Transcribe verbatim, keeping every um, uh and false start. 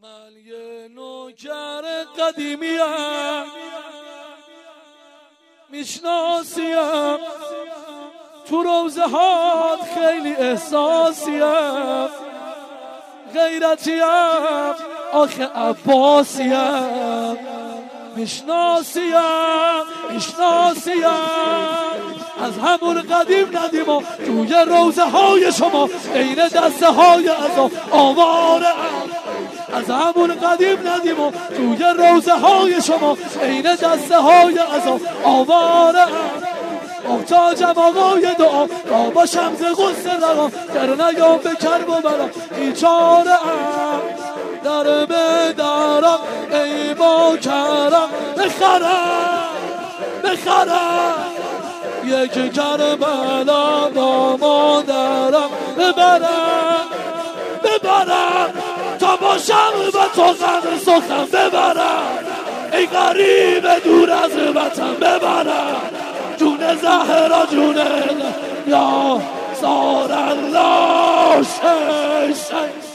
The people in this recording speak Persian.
من یه نوکر قدیمیم میشناسیم، تو روزه هات خیلی احساسیم، غیرتیم آخه عباسیم، میشناسیم میشناسیم از همون قدیم ندیم و توی روزه های شما عین دسته های از آواره از همون قدیم ندیم و توی روزه های شما عین دسته های از آواره محتاجم آقای دعا تا با شمس غصه رقا در نیام به کرب و بلا ایچاره ام در بدارم ای با کرم بخرم بخرم یک کربلا با مادرم ببرم ببرم تا باشم و تو غم سخن ببرم ای غریب دور از وطن ببرم جون زهرا جون یا سار الله شی شی